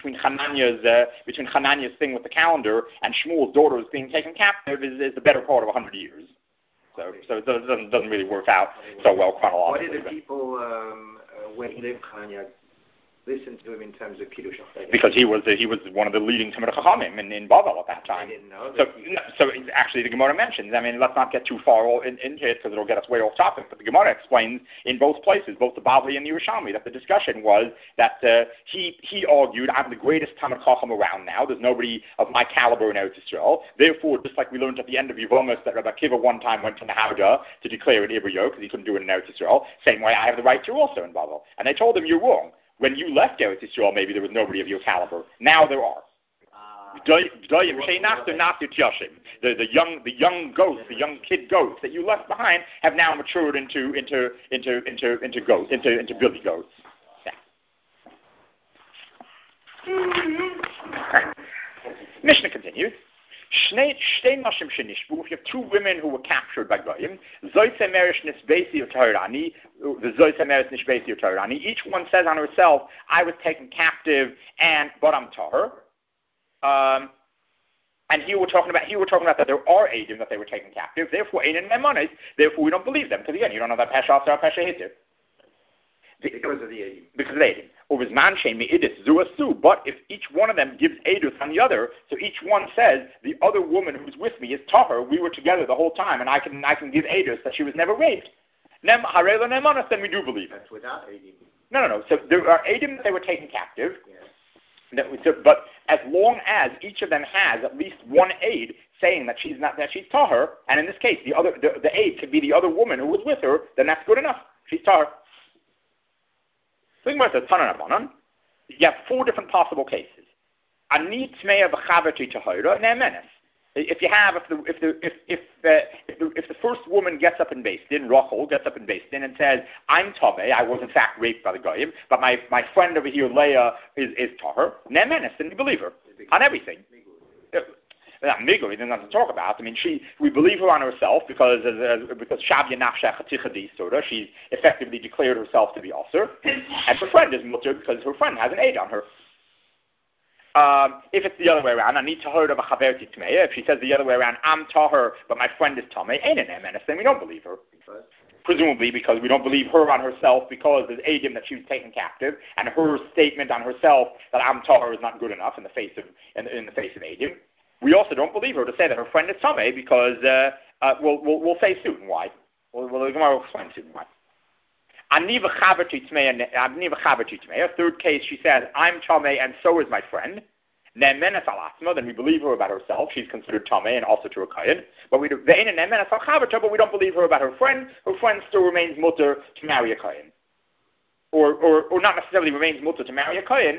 Hananiah's thing with the calendar and Shmuel's daughters being taken captive is the better part of 100 years. So it doesn't really work out so well chronologically. Why did the people when he lived Hananiah listen to him in terms of Kiddush? Because he was one of the leading Talmidei Chachamim in Bavel at that time. I didn't know. So actually, the Gemara mentions. I mean, let's not get too far into it because it'll get us way off topic. But the Gemara explains in both places, both the Bavli and the Yerushalmi, that the discussion was that he argued, "I'm the greatest Talmidei Chacham around now. There's nobody of my caliber in Eretz Yisrael. Therefore, just like we learned at the end of Yevamos that Rabbi Akiva one time went to Nahauda to declare an Ibriyo because he couldn't do it in Eretz Yisrael. Same way, I have the right to also in Bavel. And they told him, you're wrong. When you left Eretz Yisrael, maybe there was nobody of your caliber. Now there are. The young goats, the young kid goats that you left behind have now matured into goats, into billy goats. Yeah. Mishnah continues. If you have two women who were captured by Goyim, each one says on herself, I was taken captive, but I'm tahor. And here we're talking about that there are Eidim that they were taken captive. Therefore, Eidim Nemanis. Therefore, we don't believe them because again, you don't know that Pesha Asar or Pesha Hitir. Because of the Eidim. Because of the Eidim. But if each one of them gives edus on the other, so each one says the other woman who's with me is tahor. We were together the whole time, and I can give edus that she was never raped. Then we do believe it. That's without edim. No. So there are edim that they were taken captive. Yes. But as long as each of them has at least one aid saying that she's tahor, and in this case the aid could be the other woman who was with her, then that's good enough. She's tahor. Think about the Tanan Abanan. You have four different possible cases. Ani tmeya v'chaverti tahora ne'emenes. If the first woman gets up in Beis Din, Rachel gets up in Beis Din and says, I'm Tomei, I was in fact raped by the Goyim, but my friend over here, Leah, is tahor, ne'emenes, then we believe her on everything. Migo, we didn't have to talk about. I mean, we believe her on herself because Shavya Nafsha Chatichadi Soda, she's effectively declared herself to be Aser, and her friend is Mutter because her friend has an aid on her. If it's the other way around, I need tahor of a chaverti tmeya. If she says the other way around, I'm tahor, but my friend is tamei, ain't an emenes, then we don't believe her. Presumably because we don't believe her on herself because there's edim that she was taken captive, and her statement on herself that I'm tahor is not good enough in the face of edim. We also don't believe her to say that her friend is tamei because we'll say soon why. The Gemara will explain soon why. A third case, she says, I'm Tamei and so is my friend. Then we believe her about herself. She's considered Tamei and also to a Kayan. But we don't believe her about her friend. Her friend still remains mutter to marry a Kayan. or not necessarily remains mutter to marry a kohen,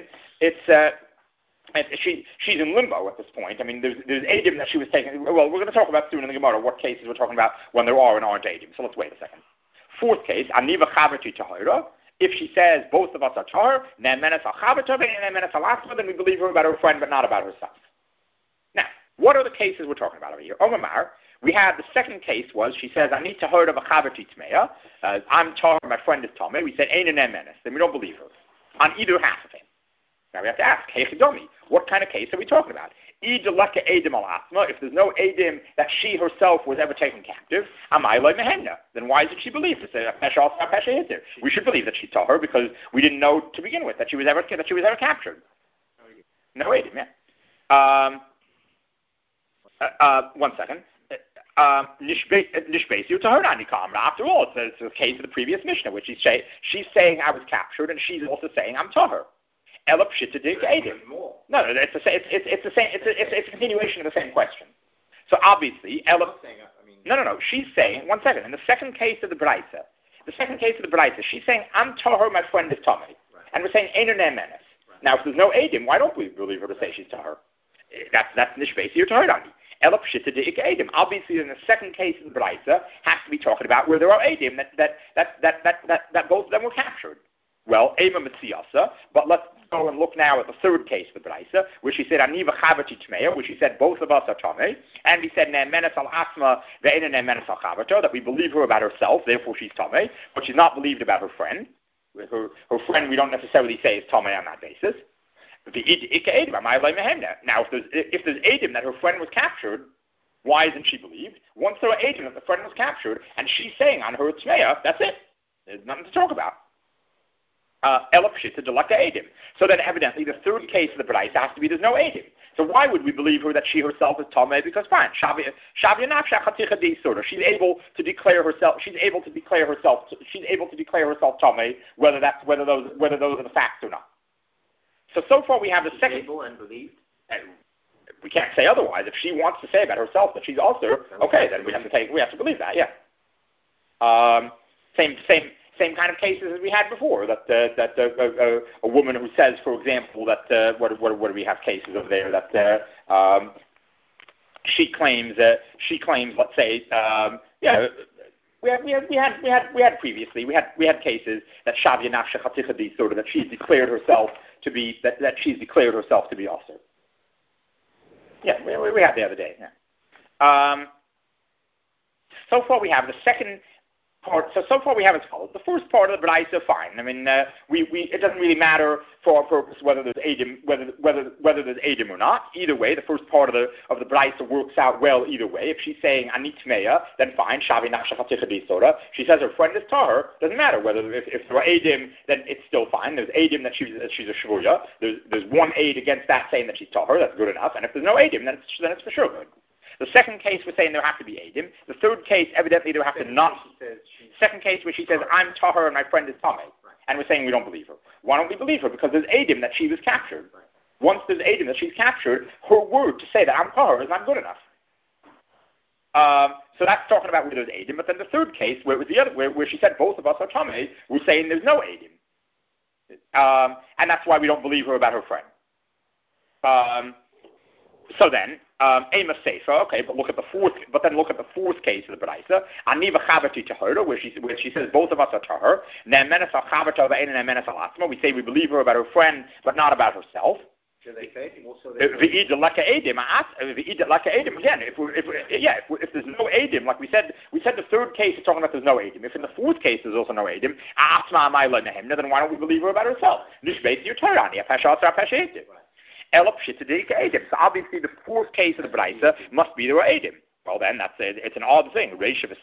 she's in limbo at this point. I mean, there's Eidim that she was taking. Well, we're going to talk about soon in the Gemara what cases we're talking about when there are and aren't Eidim. So let's wait a second. Fourth case, Aniva Chavati Tahira. If she says both of us are Tahir, then we believe her about her friend, but not about herself. Now, what are the cases we're talking about over here? Omar, we had the second case was she says, I need to heard of a Chavati Tmeya. I'm Tahir, my friend is Tomei. We said, Ein and Menes. Then we don't believe her on either half of him. Now we have to ask, Hechidomi, what kind of case are we talking about? If there's no Eidim that she herself was ever taken captive, then why isn't she believed? We should believe that she told her because we didn't know to begin with that she was ever captured. No Eidim, yeah. One second. After all, it's the case of the previous Mishnah, which she's saying I was captured, and she's also saying I'm Tahir. No, it's the same. It's a continuation of the same question. So obviously, no. She's saying, one second. In the second case of the Braisa, she's saying I'm Tahir, my friend is Tomei, and we're saying Ein Menes. Right. Now, if there's no Eidim, why don't we believe her to say she's Tahir? That's Nishbesi or Tahirani. Obviously, in the second case of the Braisa, has to be talking about where there are Eidim that both of them were captured. Well, Ema Mitziyasa, but let's go and look now at the third case of the Braisa, where she said, Aniva Chavati Tmeya, where she said, both of us are Tomei, and we said, Menes al Asma, Ve'ena Menes al Chavato, that we believe her about herself, therefore she's Tomei, but she's not believed about her friend. Her friend we don't necessarily say is Tomei on that basis. Now, if there's Eidim that her friend was captured, why isn't she believed? Once there are Eidim that the friend was captured, and she's saying on her Tmeya, that's it. There's nothing to talk about. So then evidently the third case of the Braisa has to be there's no Eidim. So why would we believe her that she herself is Tomei? Because fine, she's able to declare herself Tomei, whether those are the facts or not. So far we have the second. Able and believed. We can't say otherwise. If she wants to say about herself that she's also okay, then we have to believe that. Yeah. Same kind of cases as we had before. That a woman who says, for example, that what do we have cases of there that she claims, let's say, we had previously we had cases that Shavya Nafsha Chatichadi sort of that she's declared herself to be also. Yeah, we had the other day. Yeah. So far we have the second part. So far we have as follows. The first part of the Braisa, fine. I mean, it doesn't really matter for our purpose whether there's Eidim, whether there's Eidim or not. Either way, the first part of the Braisa works out well. Either way, if she's saying Anit Meya, then fine. Shavi Nafsha Chatichadi Soda. She says her friend is Tahir. Doesn't matter whether if there are Eidim, then it's still fine. There's Eidim that she's a Shvuya. There's one aid against that saying that she's Tahir. That's good enough. And if there's no Eidim, then it's for sure good. The second case, we're saying there have to be Eidim. The third case, evidently, there have to not. Second case, where she says, I'm Tahir and my friend is Tomei. Right. And we're saying we don't believe her. Why don't we believe her? Because there's Eidim that she was captured. Right. Once there's Eidim that she's captured, her word to say that I'm Tahir is not good enough. So that's talking about where there's Eidim. But then the third case, where it was the other, where she said both of us are Tomei, we're saying there's no Eidim. And that's why we don't believe her about her friend. So then, Ema Sefer, okay, but look at the fourth case of the Braisa. Aniva Chavati Tahira, where she says both of us are Tahir. Ne'emenes al Chavata ve'ein ne'emenes al Atzma. We say we believe her about her friend, but not about herself. Should they say also? V'id laka edim. Again, if there's no edim, like we said the third case is talking about there's no edim. If in the fourth case there's also no edim, then why don't we believe her about herself? Nishbeit your Torah, so obviously the fourth case of the Braisa must be there are Eidim. Well then, it's an odd thing.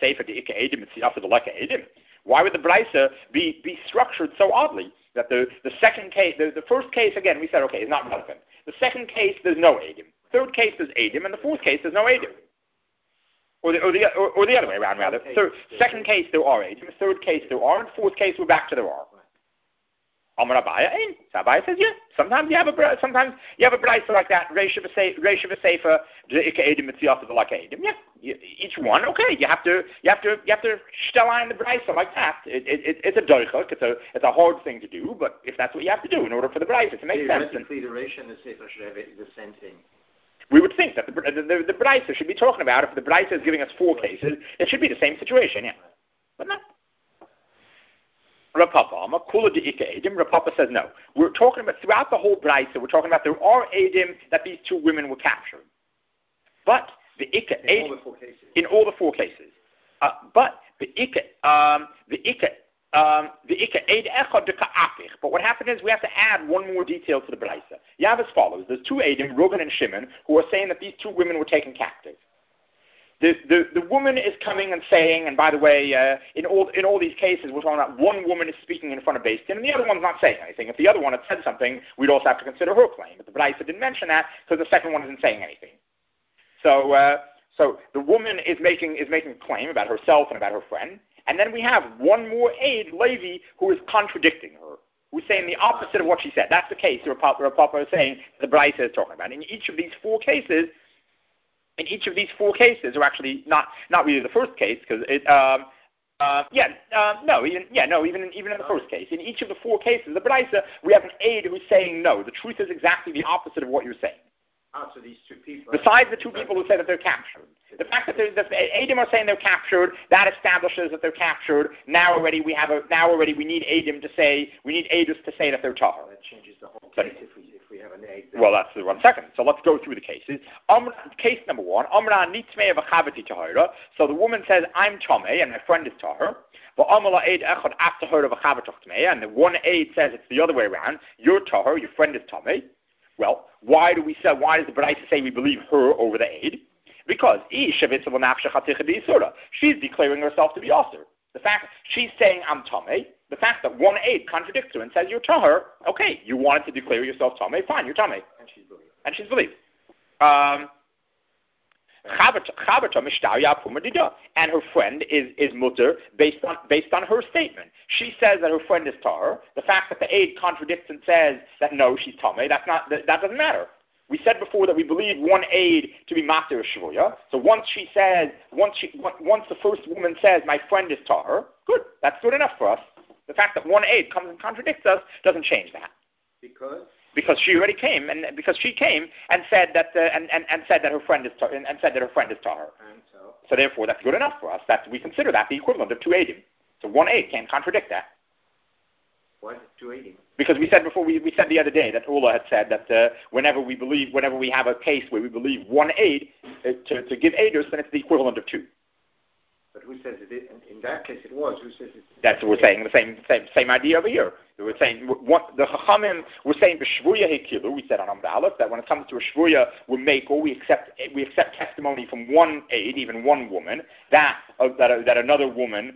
Why would the Braisa be structured so oddly? That the second case, the first case, again, we said, okay, is not relevant. The second case, there's no Eidim. Third case, there's Eidim. And the fourth case, there's no Eidim. Or the other way around, rather. Second case, there are Eidim. Third case, there are. And fourth case, we're back to there are. Amar Abaya, so Abaya says, yeah. Sometimes you have a brayso like that. Reisha v'seifa, de'ika edim mitziyasa v'lak edim. Yeah, each one. Okay, you have to stella in the brayso like that. It's a doichok. It's a hard thing to do, but if that's what you have to do in order for the brayso to make sense. Theoretically, the Reisha and the Seifa should have the same thing. We would think that the brayso should be talking about, if the brayso is giving us 4 cases, it should be the same situation, yeah. But no. Rapapa says no. We're talking about, throughout the whole brayso, we're talking about there are edim that these 2 women were captured. But the Ika in all the 4 cases. But the Ika Eid Echad de Ka'apich. But what happened is we have to add one more detail to the brayso. You have as follows. There's 2 edim, Reuben and Shimon, who are saying that these 2 women were taken captive. The woman is coming and saying, and by the way, in all these cases, we're talking about one woman is speaking in front of Beis Din, and the other one's not saying anything. If the other one had said something, we'd also have to consider her claim. But the brayso didn't mention that because the second one isn't saying anything. So the woman is making a claim about herself and about her friend, and then we have one more aide, Levi, who is contradicting her, who's saying the opposite of what she said. That's the case the Papa is saying the brayso is talking about. In each of these 4 cases, or actually not really the first case, because even in the first case, in each of the 4 cases, the brayso, we have an aide who's saying no. The truth is exactly the opposite of what you're saying. So these 2 people. Besides the 2 people who say that they're captured, the fact that the Eidim are saying they're captured, that establishes that they're captured. Now already we need Eidim to say that they're tahor. That changes the whole case if we have an aid. Well, that's the 1 second. So let's go through the cases. Case number 1, Amra nitzmei v'chavati tahora. So the woman says, I'm tamei and my friend is tahor. But Amala aid echad af tahora v'chavatach tamei, and the one aid says it's the other way around. You're tahor, your friend is tamei. Well, why does the brayso say we believe her over the aid? Because she's declaring herself to be asur. The fact she's saying I'm tamei, the fact that one aid contradicts her and says you're tahor, okay, you wanted to declare yourself tamei, fine, you're tamei. And she's believed. And her friend is mutter based on her statement. She says that her friend is tahor. The fact that the aide contradicts and says that no, she's tamei, that doesn't matter. We said before that we believe one aide to be matir shvuya. So once the first woman says my friend is tahor, good. That's good enough for us. The fact that one aide comes and contradicts us doesn't change that. Because she already came and said that her friend is tahor. So therefore that's good enough for us. That we consider that the equivalent of 2 eidim. So one aide can't contradict that. Why is it 2 eidim? Because we said before, we said the other day that Ula had said that whenever we have a case where we believe one aid to give aiders, then it's the equivalent of 2. But who says it? In that case, it was. Who says it? That's what we're saying. The same idea over here. We're saying the Chachamim. We're saying b'shvuya hekilu. We said on Amud Aleph that when it comes to a shvuya, we accept testimony from one aid, even one woman, that another woman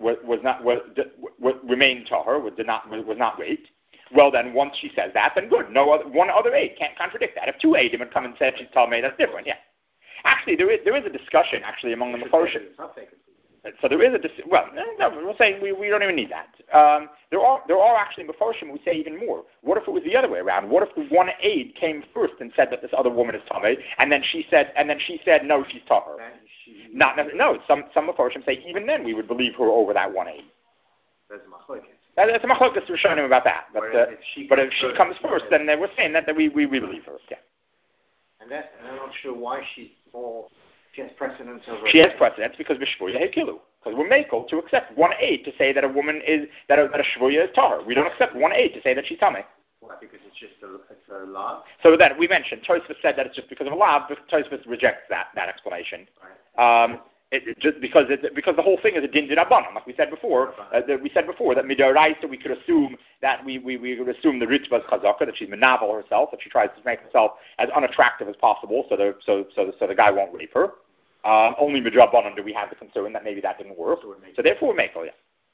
remained tahor, was not raped. Well, then once she says that, then good. One other aid can't contradict that. If 2 aidim had come and said she's tamei, that's different. Yeah. Actually, there is a discussion among the Mefarshim. So there is we're saying we don't even need that. There are actually Mefarshim who say even more. What if it was the other way around? What if the one aide came first and said that this other woman is tamei, and then she said no, she's tahor? Some Mefarshim say even then we would believe her over that one aide. That's machlokes. That's a machlokes to show him about that. But if she comes first, then we're saying that we believe her. Yeah. And I'm not sure why she has precedence over. She has precedence because b'shvuya hekilu. Because we're makel to accept one aid to say that a woman is that a shvuya is tahor. We don't accept one aid to say that she's tamei. Why? Because it's a law. So then we mentioned Tosfos said that it's just because of a law, but Tosfos rejects that explanation. Right. Just because the whole thing is a din d'Rabbanan, like we said before. That midoraisa we could assume that we could assume the ritzvah is chazaka, that she's menavel herself, that she tries to make herself as unattractive as possible, so the guy won't rape her. Only midrabbanan do we have the concern that maybe that didn't work. So therefore we make her.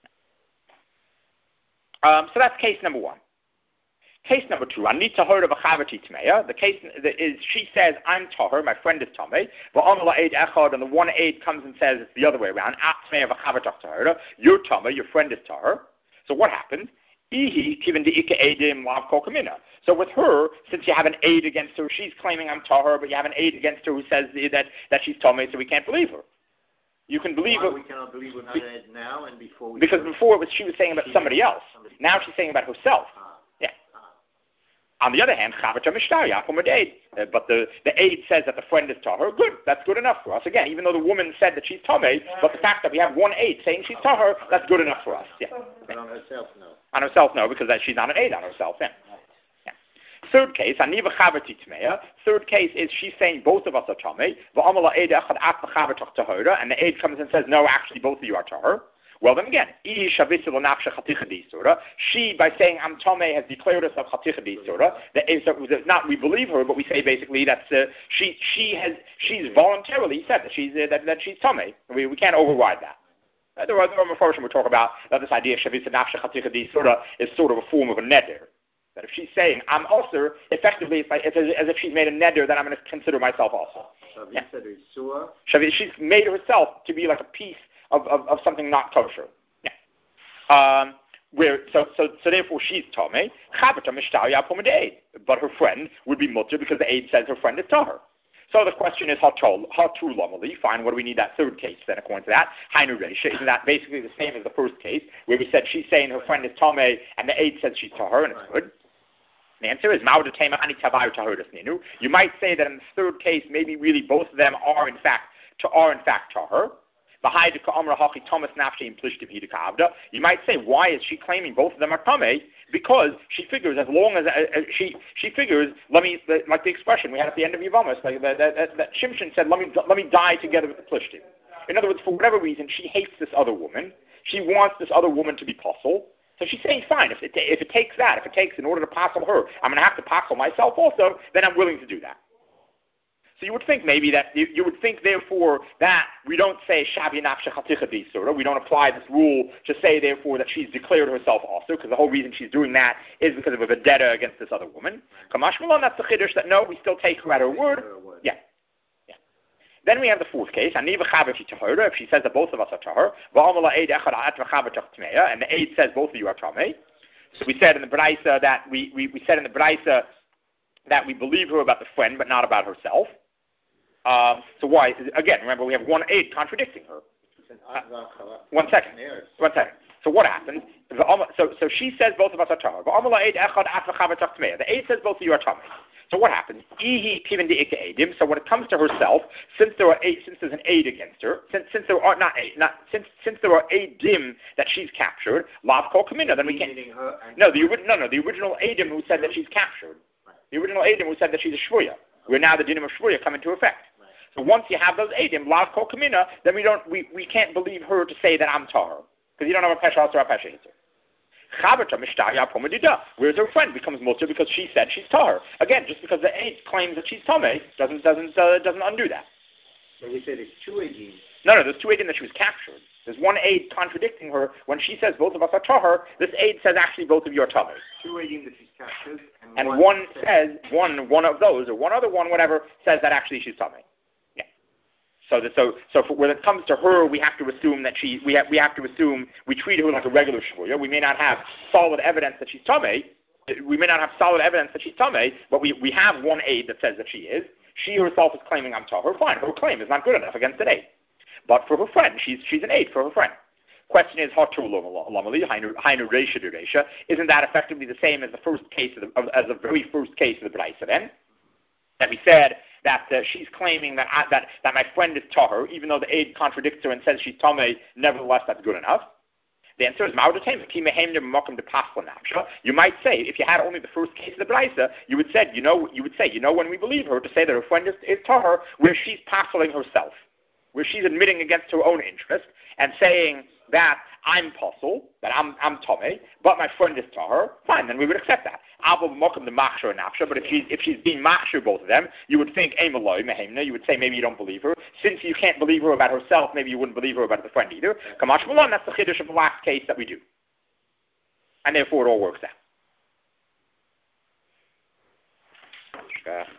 Yeah. So that's case number 1. Case number 2, Ani tahor v'chavati tmeya. The case is she says I'm tahor, my friend is tamei. But amala aid echad, and the one aid comes and says it's the other way around. At tmeya v'chavatach tahor. You're tamei, your friend is tahor. So what happens? So with her, since you have an aid against her, she's claiming I'm tahor, but you have an aid against her who says that she's tamei, so we can't believe her. You can believe her. We cannot believe her now and before. Because before she was saying about somebody else. Now she's saying about herself. Yeah. On the other hand, but the aid says that the friend is tahor. Good, that's good enough for us. Again, even though the woman said that she's tamei, but the fact that we have one aid saying she's tahor, that's good enough for us. Yeah. But on herself, no. On herself, no, because she's not an aid on herself. Yeah. Third case, third case is she's saying both of us are tamei, and the aid comes and says, no, actually both of you are tahor. Well, then again, she, by saying I'm tamei, has declared herself chaticha d'isura. It's not we believe her, but we say basically that she's voluntarily said that she's tamei. We can't override that. There are Mepharshim who talk about that this idea of shavisa nafshe chaticha d'isura is sort of a form of a neder. That if she's saying I'm also, effectively it's as if she's made a neder that I'm going to consider myself also. Yeah. She's made herself to be like a piece of something not kosher. Yeah. So therefore she's tamei. But her friend would be mutter because the aid says her friend is tahor. So the question is how true lamali. Fine. What do we need that third case then according to that? Hainu reisha. Isn't that basically the same as the first case where we said she's saying her friend is tamei and the aid says she's tahor and it's good? The answer is you might say that in the third case maybe really both of them are in fact tahor. You might say, why is she claiming both of them are tamei? Because she figures as long as she figures, like the expression we had at the end of Yevamos, like that Shimshon said, let me die together with the Plishtim. In other words, for whatever reason, she hates this other woman. She wants this other woman to be puzzled. So she's saying, fine, if it takes in order to passel her, I'm going to have to passel myself also, then I'm willing to do that. So you would think maybe that, you would think therefore that we don't say Shavi Nafshe Chaticha D'Isura, we don't apply this rule to say therefore that she's declared herself also, because the whole reason she's doing that is because of a vendetta against this other woman. Kamash Malon, that's the Chiddush that no, we still take her at her word. Yeah. Then we have the fourth case, if she says that both of us are tahor, and the aid says both of you are tamei. So we said in the Braisa that we said in the Braisa that we believe her about the friend, but not about herself. So why? Again, remember we have one aid contradicting her. One second. So what happens? So she says both of us are tahor. The aid says both of you are tamei. So what happens? So when it comes to herself, since there's an aid against her, since there are aidim that she's captured, lav kol kamina, then we can't. The original aidim who said that she's captured, the original aidim who said that she's a shvuya, where now the dinim of shvuya come into effect. So once you have those aidim, lav kol kamina, then we can't believe her to say that I'm tahor, because you don't have a pesha or a pesha hitzer. Whereas her friend becomes mutter because she said she's tahor. Again, just because the aid claims that she's tamei doesn't undo that. So we said it's two aidim. No, there's two aidim that she was captured. There's one aid contradicting her when she says both of us are tahor. This aid says actually both of you are tamei. Two aidim that she's captured, and one says one of those or one other one whatever says that actually she's tamei. So when it comes to her, we have to assume that we treat her like a regular shvuya. We may not have solid evidence that she's tamei. But we have one aid that says that she is. She herself is claiming I'm tahor. Fine, her claim is not good enough against an aid. But for her friend, she's an aid for her friend. Question is, isn't that effectively the same as the first case as the very first case of the Braisa then? That we said that she's claiming that my friend is tahor, even though the aid contradicts her and says she's tamei, nevertheless that's good enough. The answer is you might say, if you had only the first case of the Braisa, you would say, when we believe her to say that her friend is tahor, where she's passeling herself, where she's admitting against her own interest and saying that I'm pasul, that I'm tamei, but my friend is tahor, fine, then we would accept that. But if she's being machshir both of them, you would think, you would say maybe you don't believe her. Since you can't believe her about herself, maybe you wouldn't believe her about the friend either. Kamash Malon, that's the chiddush of the last case that we do. And therefore it all works out.